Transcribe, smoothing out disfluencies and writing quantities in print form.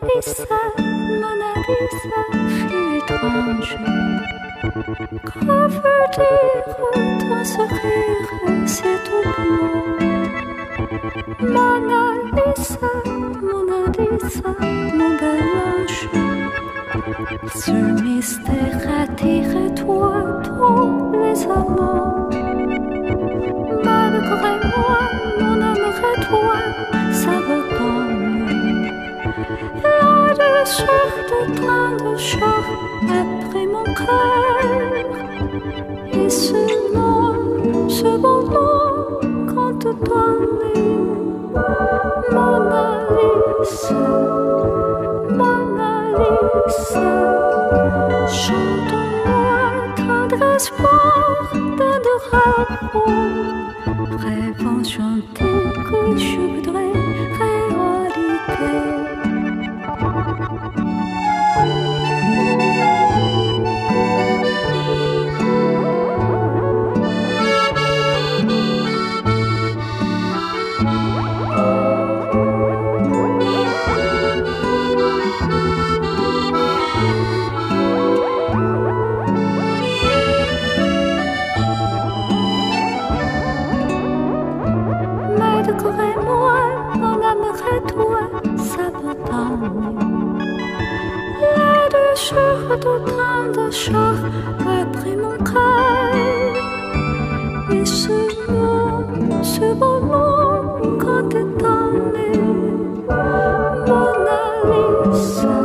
Lisa, Mona Lisa, fut étrange. Que veut dire ton sourire, c'est tout blanc? Mona Lisa, Mona Lisa, mon bel ange. Ce mystère attire-toi tous les amants. Malgré moi, mon aimerait toi, ça me donne. Là-dessus de tant de choses a pris mon cœur. Et ce nom, ce beau nom qu'on te donne, Mona Lisa, Mona Lisa. Chante-moi tendre espoir d'adorable. Rêvons chanter que je voudrais réalité. Malgré-moi, mon aimerait toi, ça me donne. Là-dessus de tant de choses a pris mon cœur. Et ce beau nom qu'on te donne, Mona Lisa.